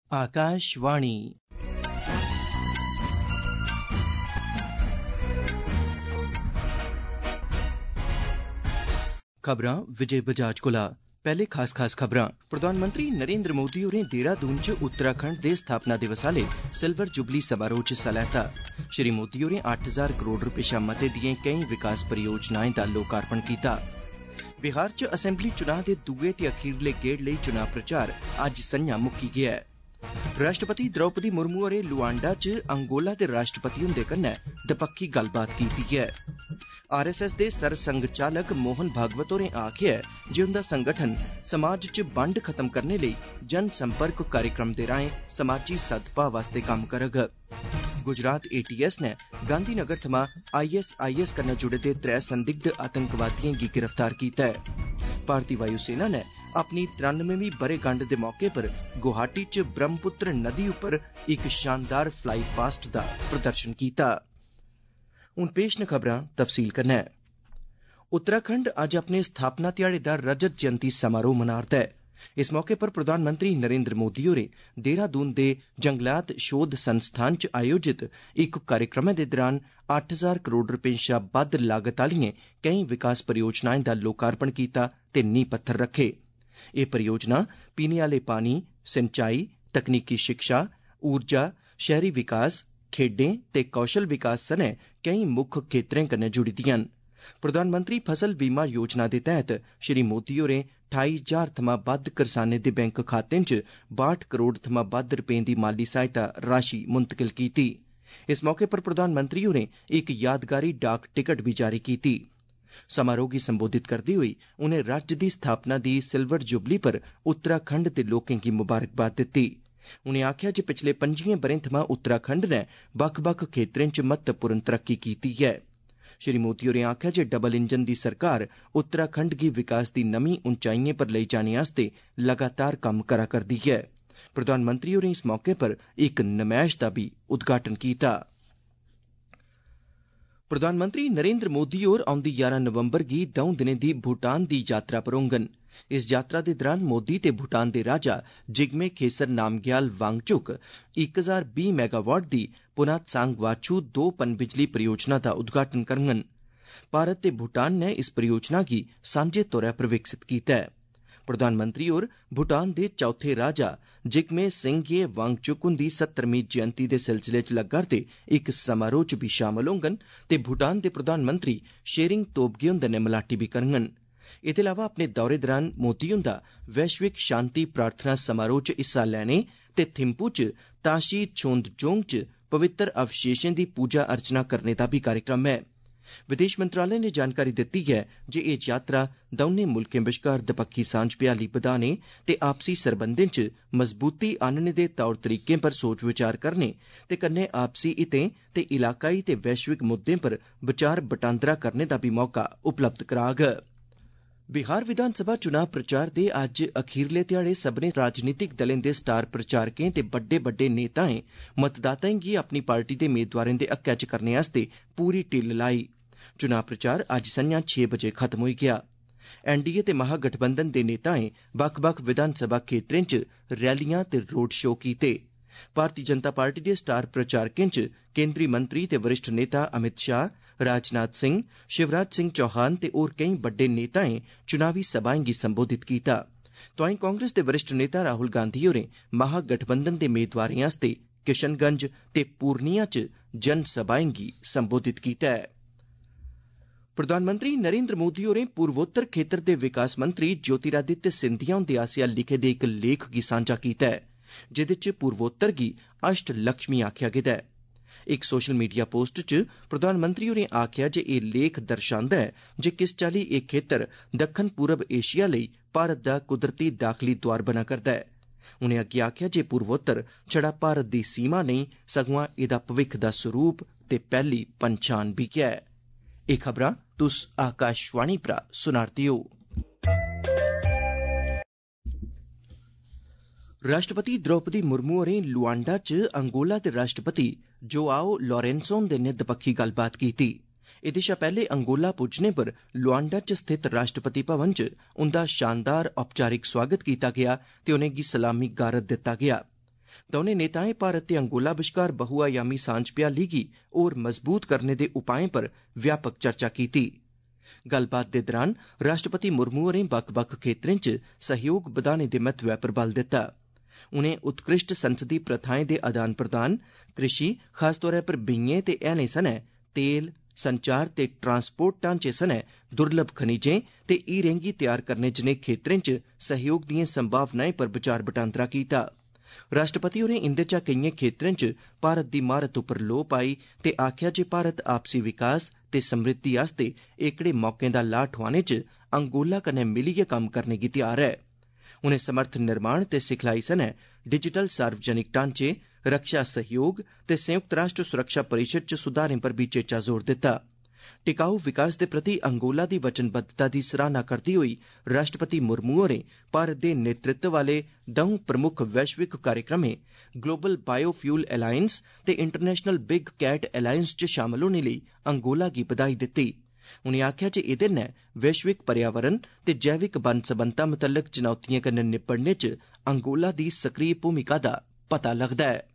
आकाशवाणी। खबरां विजय बजाज कोला। पैहले खास खबरां। प्रधानमंत्री नरेंद्र मोदी होरें देहरादून च उत्तराखंड दे स्थापना दिवस आह्ले सिल्वर जुबली समारोह च हिस्सा लैता। श्री मोदी होरें 8,000 करोड़ रपे शा मते दिएं केईं विकास परियोजनाएं दा लोकार्पण कीता। बिहार च असैम्बली चुनां दे दुए ते अखीरले गेड़ लेई चुनां प्रचार अज्ज संझां मुक्की गेआ ऐ। राष्ट्रपति द्रौपदी मुर्मू होरें लुआंडा च अंगोला दे राष्ट्रपति हुंदे कन्नै दपक्खी गल्लबात कीती ऐ। RSS दे सरसंघचालक मोहन भागवत होरें आखेआ ऐ जे उंदा संगठन समाज च बंड खत्म करने लेई जन संपर्क कार्यक्रम दे राएं समाजी सद्भाव आस्तै कम्म करग। गुजरात ATS नै गांधीनगर थमां ISIS कन्नै जुड़े दे 3 संदिग्ध आतंकवादिएं गी गिरफ्तार कीता ऐ। भारतीय वायु सेना नै अपनी 93वीं ब'रेगंढ दे मौके पर गुवाहाटी च ब्रह्मपुत्र नदी उप्पर इक शानदार फ्लाई पास्ट दा प्रदर्शन कीता। हुण पेश न खबरां तफसील कन्नै। उत्तराखंड अज्ज अपने स्थापना ध्याड़े दा रजत जयंती समारोह मना'रदा ऐ। इस मौके पर प्रधानमंत्री नरेंद्र मोदी होरें देहरादून दे जंगलात शोध संस्थान च आयोजित इक कार्यक्रमै दे दौरान 8,000 करोड़ रपें शा बद्द लागत आह्लिएं केईं विकास परियोजनाएं दा लोकार्पण कीता ते नींह पत्थर रक्खे। एह् परियोजना पीने आह्ले पानी, सिंचाई, तकनीकी शिक्षा, ऊर्जा, शैहरी विकास, खेड्डें ते कौशल विकास सनै केईं मुक्ख खेत्तरें कन्नै जुड़ी दिआं न। प्रधानमंत्री फसल बीमा योजना दे तैह्त श्री मोदी होरें 28,000 थमां बद्द करसानें दे बैंक खातें च 62 करोड़ थमां बद्द रपें दी माली सहायता राशि मुंतकिल कीती। इस मौके पर प्रधानमंत्री होरें इक यादगारी डाक टिकट बी जारी कीती। समारोह गी संबोधित करदे होई उनें राज्य दी स्थापना दी सिल्वर जुबली पर उत्तराखंड दे लोकें गी मुबारकबाद दित्ती। उनें आखेआ जे पिछले 25 ब'रें थमां उत्तराखंड नै बक्ख-बक्ख खेत्तरें च महत्वपूर्ण तरक्की कीती ऐ। श्री मोदी होरें आखेआ जे डबल इंजन दी सरकार उत्तराखंड गी विकास दी नमीं ऊंचाइएं पर लेई जाने आस्तै लगातार कम्म करा करदी ऐ। प्रधानमंत्री होरें इस मौके पर इक नमैश दा बी उद्घाटन कीता। प्रधानमंत्री नरेंद्र मोदी होर औंदी 11 नवंबर गी 2 दिनें दी भूटान दी यात्रा पर होङन। इस यात्रा दे दौरान मोदी ते भूटान दे राजा जिग्मे खेसर नामग्याल वांगचुक 1020 मेगावाट दी पुनातसांग वाचू 2 पनबिजली परियोजना दा उद्घाटन करङन। भारत ते भूटान नै इस परियोजना गी सांझे तौरा पर विकसित कीता ऐ। प्रधानमंत्री होर भूटान दे चौथे राजा जिग्मे सिंघये वांगचुक हुंदी 70वीं जयंती दे सिलसिले च लग्गा'रदे इक समारोह च बी शामल होङन ते भूटान दे प्रधानमंत्री शेरिंग तोबगे हुंदे नै मलाटी बी करङन। एह्दे अलावा अपने दौरे दौरान मोदी हुंदा वैश्विक शांति प्रार्थना समारोह च हिस्सा लैने ते थिम्पू च ताशी छोंदजोंग च पवित्र अवशेषें दी पूजा अर्चना करने दा बी कार्यक्रम ऐ। विदेश मंत्रालय ने जानकारी दित्ती ऐ जे एह् यात्रा दौनें मुल्खें बश्कार दपक्खी सांझ भ्याली बधाने ते आपसी सरबंधें च मजबूती आह्नने दे तौर तरीकें पर सोच विचार करने ते कन्नै आपसी हितें ते इलाकाई ते वैश्विक मुद्दें पर विचार बटांदरा करने दा बी मौका उपलब्ध कराग। बिहार विधानसभा चुनां प्रचार दे अज्ज अखीरले ध्याड़े सब्भनें राजनीतिक दलें दे स्टार प्रचारकें ते बड्डे नेताएं मतदाताएं गी अपनी पार्टी दे मेदवारें दे हक्कै च करने आस्तै पूरी टिल्ल लाई। चुनां प्रचार अज्ज संझां 6 बजे खत्म होई गेआ। NDA ते महागठबंधन दे नेताएं बक्ख-बक्ख विधानसभा खेत्तरें च रैलियां ते रोड शो कीते। भारतीय जनता पार्टी दे स्टार प्रचारकें च केंद्री मंत्री ते वरिष्ठ नेता अमित शाह, राजनाथ सिंह, शिवराज सिंह चौहान ते होर केईं बड्डे नेताएं चुनावी सभाएं गी संबोधित कीता। तोआईं कांग्रेस दे वरिष्ठ नेता राहुल गांधी होरें महागठबंधन दे मेदवारें आस्तै किशनगंज ते पूर्निया च जनसभाएं गी संबोधित कीता ऐ। प्रधानमंत्री नरेंद्र मोदी होरें पूर्वोत्तर खेत्तर दे विकास मंत्री ज्योतिरादित्य सिंधिया हुंदे आसेआ लिखे दे इक लेख गी सांझा कीता ऐ, जेह्दे च पूर्वोत्तर गी अष्ट लक्ष्मी आखेआ गेदा ऐ। इक सोशल मीडिया पोस्ट च प्रधानमंत्री होरें आखेआ जे एह् लेख दर्शांदा ऐ जे किस चाल्ली एह् खेत्तर दक्खन पूरब एशिया लेई भारत दा कुदरती दाखली द्वार बना करदा ऐ। उनें अग्गे आखेआ जे पूर्वोत्तर छड़ा भारत दी सीमा नेईं सगुआं एह्दा भविक्ख दा सरूप ते पैह्ली पन्छान बी ऐ। एह् खबरां तुस आकाशवाणी परा सुना'रदे ओ। राष्ट्रपति द्रौपदी मुर्मू होरें लुआंडा च अंगोला दे राष्ट्रपति जोआओ लोरेंसो हुंदे नै दपक्खी गल्लबात कीती। एह्दे शा पैह्ले अंगोला पुज्जने पर लुआंडा च स्थित राष्ट्रपति भवन च उंदा शानदार औपचारिक सोआगत कीता गेआ ते उनेंगी सलामी गारद दित्ता गेआ। दौनें नेताएं भारत ते अंगोला बश्कार बहुआयामी सांझ भ्याली गी होर मजबूत करने दे उपाएं पर व्यापक चर्चा कीती। गल्लबात दे दरान राष्ट्रपति मुर्मू होरें बक्ख-बक्ख खेत्तरें च सहयोग बधाने दे महत्वै पर बल दित्ता। उनें उत्कृष्ट संसदी प्रथाएं दे आदान प्रदान, कृषि, खासतौर पर बीएं ते हैलें सनै तेल, संचार ते ट्रांसपोर्ट ढांचे सनै दुर्लभ खनिजें ते हीरें गी तैयार करने जनेह खेत्तरें च सहयोग दिएं संभावनाएं पर विचार बटांदरा कीता। राष्ट्रपति होरें इंदे चा केइएं खेत्तरें च भारत दी म्हारत उप्पर लोऽ पाई ते आखेआ जे भारत आपसी विकास ते समृद्धि आस्तै एह्कड़े मौकें दा लाह् ठोआने च अंगोला कन्नै मिलियै कम्म करने गी तैयार ऐ। उनें समर्थ निर्माण ते सिखलाई सनै डिजिटल सार्वजनिक ढांचे, रक्षा सहयोग ते संयुक्त राष्ट्र सुरक्षा परिषद च सुधारें पर बी चेचा जोर दित्ता। टिकाऊ विकास दे प्रति अंगोला दी वचनबद्धता दी सराहना करदे होई राष्ट्रपति मुर्मू होरें भारत दे नेतृत्व आले दौं प्रमुख वैश्विक कार्यक्रमें ग्लोबल बायोफ्यूल एलायंस ते इंटरनेशनल बिग कैट एलायंस च शामल होने लेई अंगोला गी बधाई दित्ती। उनें आखेआ जे एह्दे नै वैश्विक पर्यावरण ते जैविक बन्न सबन्नता मतल्लक चुनौतिएं कन्नै निब्बड़ने च अंगोला दी सक्रिय भूमिका दा पता लगदा ऐ।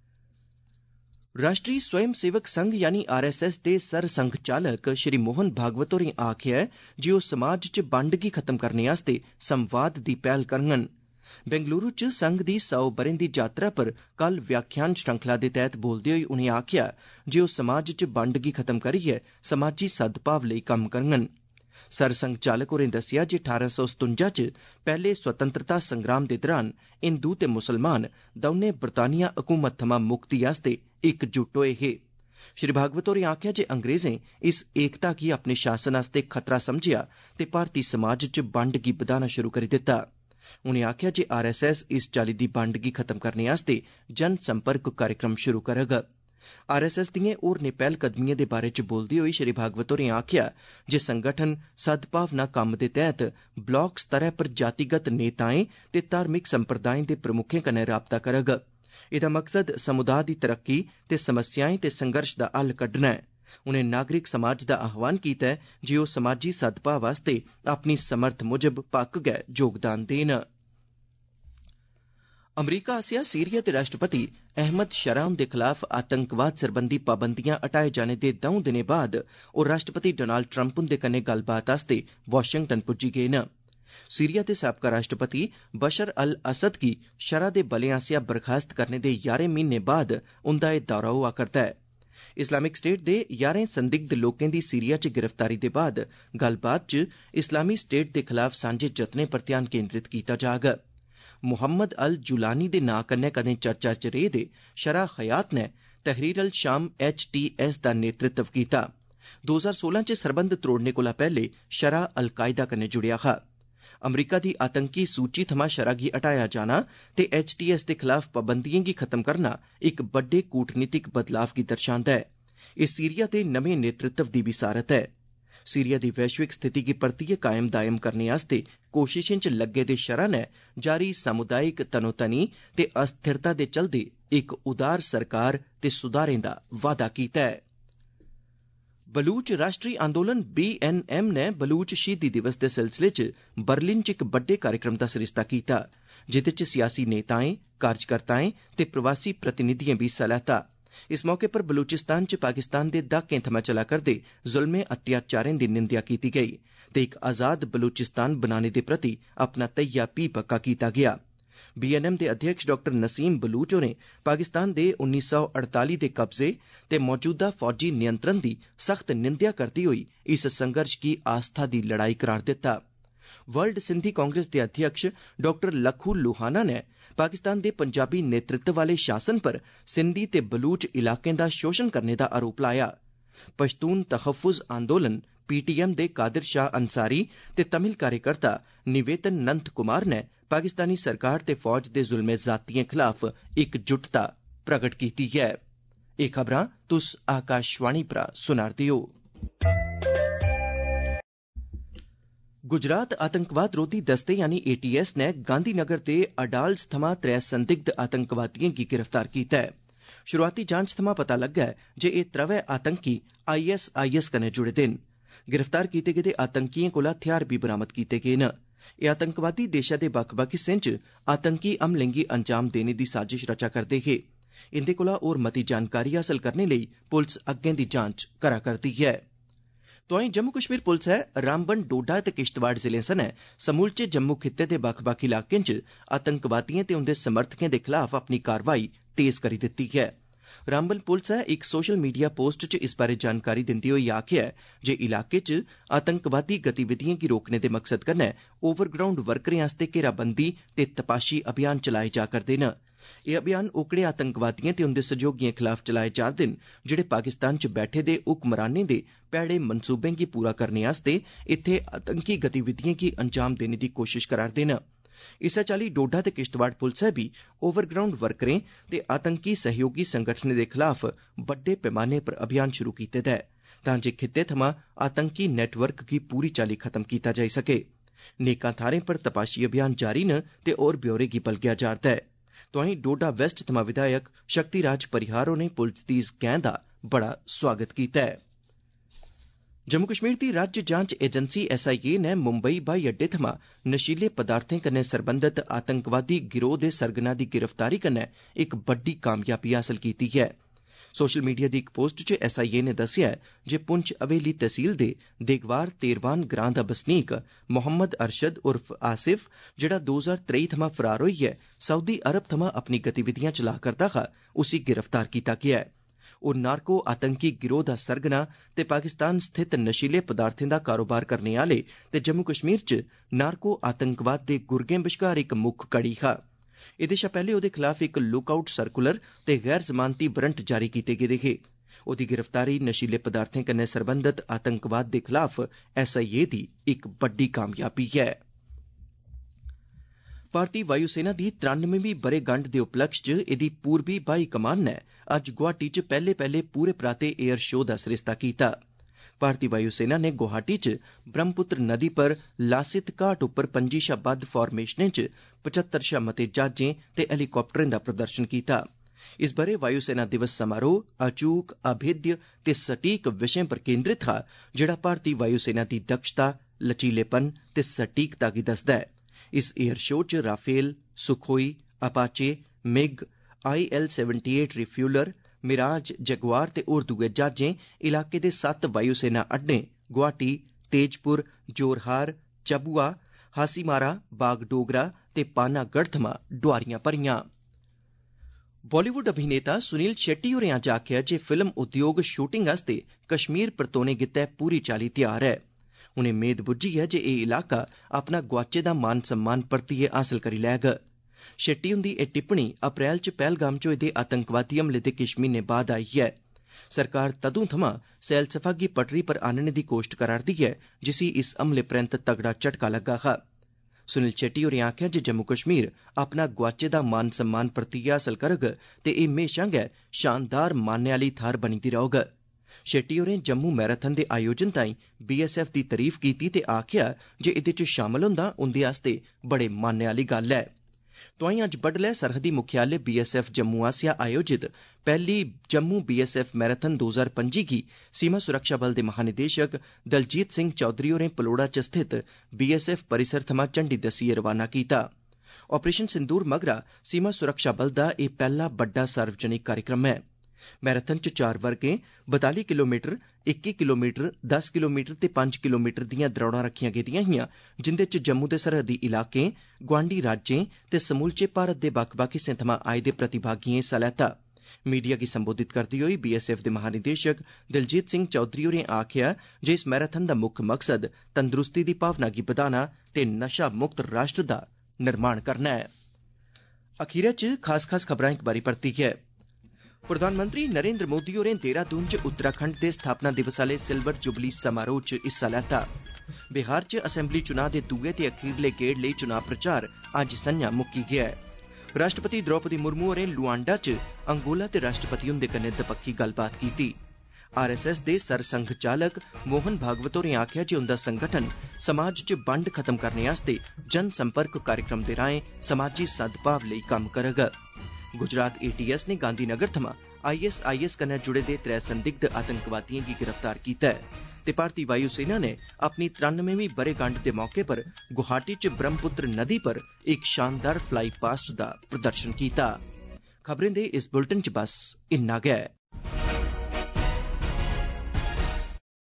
राष्ट्रीय स्वयं सेवक संघ यानी RSS दे सर संघचालक श्री मोहन भागवत होरें आखेआ ऐ जे ओह् समाज च बंड गी खत्म करने आस्तै संवाद दी पैह्ल करङन। बेंगलुरु च संघ दी 100 ब'रें दी यात्रा पर कल व्याख्यान श्रृंखला दे तैह्त बोलदे होई उनें आखेआ जे ओह् समाज च बंड गी खत्म करियै समाजी सद्भाव लेई कम्म करङन। सरसंघचालक होरें दस्सेआ जे 1857 च पैह्ले स्वतंत्रता संग्राम दे दरान हिंदू ते मुसलमान दौनें बरतानिया हुकूमत थमां मुक्ति आस्तै इकजुट होए हे। श्री भागवत होरें आखेआ जे अंग्रेजें इस एकता गी अपने शासन आस्तै खतरा समझेआ ते भारती समाज च बंड गी बधाना शुरू करी दित्ता। उनें आखेआ जे RSS इस चाल्ली दी बंड गी खत्म करने आस्तै जन संपर्क कार्यक्रम शुरू करग। RSS दिएं होरनें पैह्लकदमिएं दे बारे च बोलदे होई श्री भागवत होरें आखेआ जे संगठन सद्भावना कम्म दे तैह्त ब्लाक स्तरै पर जातिगत नेताएं ते धार्मिक संप्रदायें दे प्रमुखें कन्नै राबता करग। एह्दा मकसद समुदाय दी तरक्की ते समस्याएं ते संघर्ष दा हल कड्ढना ऐ। उनें नागरिक समाज दा आह्वान कीता ऐ जे ओह् समाजी सद्भाव आस्तै अपनी समर्थ मुजब पक्क गै योगदान देन। अमरीका आसेआ सीरिया दे राष्ट्रपति अहमद शरा हुंदे खलाफ आतंकवाद सरबंधी पाबंदियां हटाए जाने दे दौं दिनें बाद ओह् राष्ट्रपति डोनाल्ड ट्रंप हुंदे कन्नै गल्लबात आस्तै वाशिंगटन पुज्जी गे न। सीरिया दे साबका राष्ट्रपति बशर अल असद गी शरा दे बलें आसेआ बर्खास्त करने दे 11 म्हीने बाद उंदा एह् दौरा होआ करदा ऐ। इस्लामिक स्टेट दे 11 संदिग्ध लोकें दी सीरिया च गिरफ्तारी दे बाद गल्लबात च इस्लामी स्टेट दे खलाफ सांझे जतनें पर ध्यान केंद्रित कीता जाग। मुहम्मद अल जुलानी दे नां कन्नै कदें चर्चा च रेह् दे शरा हयात ने तहरीर अल शाम HTS दा नेतृत्व कीता। 2016 च सरबंध त्रोड़ने कोला पैह्ले शरा अल कायदा कन्नै जुड़ेआ हा। अमरीका दी आतंकी सूची थमां शरा गी हटाया जाना ते HTS दे खलाफ पाबंदियें गी खत्म करना इक बड्डे कूटनीतिक बदलाव गी दर्शांदा ऐ। एह् सीरिया दे नमें नेतृत्व दी बी सारत ऐ। सीरिया दी वैश्विक स्थिति गी परतियै कायम दायम करने आस्तै कोशिशें च लग्गे दे शरा नै जारी सामुदायिक तनोतनी ते अस्थिरता दे चलदे इक उदार सरकार ते सुधारें दा वादा कीता ऐ। बलूच राष्ट्री आंदोलन BNM ने बलूच शहीदी दिवस दे सिलसिले च बर्लिन च इक बड्डे कार्यक्रम दा सरिस्ता कीता, जेह्दे च सियासी नेताएं, कार्यकर्ताएं ते प्रवासी प्रतिनिधिएं बी हिस्सा लैता। इस मौके पर बलूचिस्तान च पाकिस्तान दे दहाकें थमां चला करदे जुल्में अत्याचारें दी निंदेआ कीती गेई ते इक आजाद बलूचिस्तान बनाने दे प्रति अपना तैया भी पक्का कीता गेआ। BNM दे अध्यक्ष डॉ नसीम बलूच होरें पाकिस्तान दे 1948 दे कब्जे ते मौजूदा फौजी नियंत्रण दी सख्त निंदेआ करदे होई इस संघर्ष गी आस्था दी लड़ाई करार दित्ता। वर्ल्ड सिंधी कांग्रेस दे अध्यक्ष डॉ लखू लुहाना ने पाकिस्तान दे पंजाबी नेतृत्व आले शासन पर सिंधी ते बलूच इलाकें दा शोषण करने दा आरोप लाया। पश्तून तहफ़्फ़ुज़ आंदोलन PTM दे कादिर शाह अंसारी ते तमिल कार्यकर्ता निवेतन नंत कुमार ने पाकिस्तानी सरकार ते फौज दे जुल्मे ज़ातियें खलाफ इकजुटता प्रगट कीती ऐ। एह् खबरां तुस आकाशवाणी परा सुना'रदे ओ। गुजरात आतंकवाद रोधी दस्ते यानी ATS ने गांधीनगर दे अडाल्ज थमां 3 संदिग्ध आतंकवादियें गी गिरफ्तार कीता ऐ। शुरुआती जांच थमां पता लग्गा ऐ जे एह् त्रवै आतंकी ISIS कन्नै जुड़े दे न। गिरफ्तार कीते गेदे आतंकियें कोला हथियार बी बरामद कीते गे न। एह् आतंकवादी देशै दे बक्ख-बक्ख हिस्सें च आतंकी हमलें गी अंजाम देने दी साजिश रचा करदे हे। इंदे कोला होर मती जानकारी हासल करने लेई पुलस अग्गें दी जांच करा करदी ऐ। तोआईं जम्मू कश्मीर पुलसै रामबन, डोडा ते किश्तवाड़ जिलें सनै समूलचे जम्मू खित्ते दे बक्ख-बक्ख इलाकें च आतंकवादिएं ते उंदे समर्थकें दे खलाफ अपनी कार्रवाई तेज करी दित्ती ऐ। रामबन पुलसै इक सोशल मीडिया पोस्ट च इस बारै जानकारी दिंदे होई आखेआ ऐ जे इलाके च आतंकवादी गतिविधिएं गी रोकने दे मकसद कन्नै ओवरग्राउंड वर्करें आस्तै घेराबंदी ते तपाशी अभियान चलाए जा करदे न। एह् अभियान ओकड़े आतंकवादिएं ते उंदे सैह्योगिएं खलाफ चलाए जा'रदे न जेहड़े पाकिस्तान च बैठे दे हुक्मरानें दे भैड़े मंसूबें गी पूरा करने आस्तै इत्थै आतंकी गतिविधिएं गी अंजाम देने दी कोशश करा'रदे न। इस्सै चाल्ली डोडा ते किश्तवाड़ पुलसै बी ओवरग्राउंड वर्करें ते आतंकी सहयोगी संगठनें दे खलाफ बड्डे पैमाने पर अभियान शुरू कीते दा ऐ तां जे खित्ते थमां आतंकी नेटवर्क गी पूरी चाल्ली खत्म कीता जाई सकै। नेकां थाह्रें पर तपाशी अभियान जारी न ते होर ब्यौरे गी बलगेआ जा'रदा ऐ। तोआईं डोडा वेस्ट थमां विधायक शक्तिराज परिहार होरें पुलस दी इस गैंह दा बड़ा सोआगत कीता ऐ। जम्मू कश्मीर दी राज्य जांच एजेंसी SIA नै मुंबई ब्हाई अड्डे थमां नशीले पदार्थें कन्नै सरबंधत आतंकवादी गिरोह दे सरगना दी गिरफ्तारी कन्नै इक बड्डी कामयाबी हासल कीती ऐ। सोशल मीडिया दी इक पोस्ट च SIA नै दस्सेआ ऐ जे पुंछ हवेली तहसील दे देगवार तेरवान ग्रां दा बसनीक मोहम्मद अरशद उर्फ आसिफ, जेहड़ा 2023 थमां फरार होइयै सऊदी अरब थमां अपनी गतिविधियां चला करदा हा, उसी गिरफ्तार कीता गेआ ऐ। ओह् नार्को आतंकी गिरोह दा सरगना ते पाकिस्तान स्थित नशीले पदार्थें दा कारोबार करने आह्ले ते जम्मू कश्मीर च नार्को आतंकवाद दे गुर्गें बश्कार इक मुक्ख कड़ी हा। एह्दे शा पैह्ले ओह्दे खलाफ इक लुक आउट सर्कुलर ते गैर जमानती वारंट जारी कीते गेदे हे। ओह्दी गिरफ्तारी नशीले पदार्थें कन्नै सरबंधत आतंकवाद दे खलाफ SIA दी इक बड्डी कामयाबी ऐ। भारती वायु सेना दी 93वीं ब'रेगंढ दे उपलक्ष्य च एह्दी पूर्बी ब्हाई कमान नै अज्ज गुवाहाटी च पैह्ले पूरे पराते एयर शो दा सरिस्ता कीता। भारती वायु सेना नै गुवाहाटी च ब्रह्मपुत्र नदी पर लासित घाट उप्पर 25 शा बद्ध फार्मेशनें च 75 शा मते ज्हाजें ते हेलीकाप्टरें दा प्रदर्शन कीता। इस ब'रे वायु सेना दिवस समारोह अचूक, अभेद्य ते सटीक विशें पर केंद्रित हा, जेहड़ा भारती वायु सेना दी दक्षता, लचीलेपन ते सटीकता गी दस्सदा ऐ। इस एयर शो च Rafale, Sukhoi, Apache, MiG, IL-78 refueller, Mirage, Jaguar ते होर दुए ज्हाजें इलाके दे 7 वायु सेना अड्डें गुवाहाटी, तेजपुर, जोरहार, चबुआ, हासीमारा, बागडोगरा ते पानागढ़ थमां डोआरियां भरियां। बालीवुड अभिनेता सुनील शेट्टी होरें अज्ज आखेआ जे फिल्म उद्योग शूटिंग आस्तै कश्मीर परतोने गित्तै पूरी चाल्ली तैयार ऐ। उनें मेद बुज्झी ऐ जे एह् इलाका अपना गोआचे दा मान सम्मान परतियै हासल करी लैग। शेट्टी हुंदी एह् टिप्पणी अप्रैल च पहलगाम च होए दे आतंकवादी हमले दे किश म्हीने बाद आई ऐ। सरकार तदुं थमां सैलसफा गी पटरी पर आह्नने दी कोश्ट करा'रदी ऐ, जिसी इस हमले परैंत तगड़ा झटका लग्गा हा। सुनील शेट्टी होरें आखेआ जे जम्मू कश्मीर अपना गोआचे दा मान सम्मान परतियै हासल करग ते एह् म्हेशां गै शानदार मान्नै आह्ली थाह्र बनी दी रौह्ग। शेट्टी होरें जम्मू मैराथन दे आयोजन ताईं BSF दी तारीफ कीती ते आखेआ जे एह्दे च शामल होंदा उंदे आस्तै बड़े मान्नै आह्ली गल्ल ऐ। तोआईं अज्ज बड्डलै सरहदी मुख्यालय BSF जम्मू आसेआ आयोजित पैह्ली जम्मू BSF मैराथन 2025 गी सीमा सुरक्षा बल दे महानिदेशक दलजीत सिंह चौधरी होरें पलोड़ा च स्थित BSF परिसर थमां झंडी दस्सियै रवाना कीता। आपरेशन सिंदूर मगरा सीमा सुरक्षा बल दा एह् पैह्ला बड्डा सार्वजनिक कार्यक्रम ऐ। मैराथन च 4 वर्गें 42 किलोमीटर, 21 किलोमीटर, 10 किलोमीटर ते 5 किलोमीटर दियां द्रौड़ां रक्खियां गेदिआं हिआं, जिंदे च जम्मू दे सरहदी इलाकें, गुआंढी राज्यें ते समूलचे भारत दे बक्ख-बक्ख हिस्सें थमां आए दे प्रतिभागिएं हिस्सा लैता। मीडिया गी संबोधित करदे होई BSF दे महानिदेशक दलजीत सिंह चौधरी होरें आखेआ जे इस मैराथन दा मुक्ख मकसद तंदरुस्ती दी भावना गी बधाना ते नशा मुक्त राष्ट्र दा निर्माण करना ऐ। अखीरै च खास खबरां इक बारी परतियै। प्रधानमंत्री नरेंद्र मोदी होरें देहरादून च उत्तराखंड दे स्थापना दिवस आह्ले सिल्वर जुबली समारोह च हिस्सा लैता। बिहार च असैम्बली चुनां दे दुए ते अखीरले गेड़ लेई चुनां प्रचार अज्ज संझां मुक्की गेआ ऐ। राष्ट्रपति द्रौपदी मुर्मू होरें लुआंडा च अंगोला दे राष्ट्रपति हुंदे कन्नै दपक्खी गल्लबात कीती। RSS दे सरसंघ चालक मोहन भागवत होरें आखेआ जे उंदा संगठन समाज च बंड खत्म करने आस्तै जन संपर्क कार्यक्रम दे राएं समाजी सद्भाव लेई कम्म करग। गुजरात ATS ने गांधीनगर थमां ISIS कन्नै जुड़े दे 3 संदिग्ध आतंकवादिएं गी गिरफ्तार कीता ऐ। ते भारतीय वायु सेना ने अपनी 93वीं ब'रेगंढ दे मौके पर गुवाहाटी च ब्रह्मपुत्र नदी पर इक शानदार फ्लाई पास्ट दा प्रदर्शन कीता। खबरें दे इस बुलेटिन च बस इन्ना गै।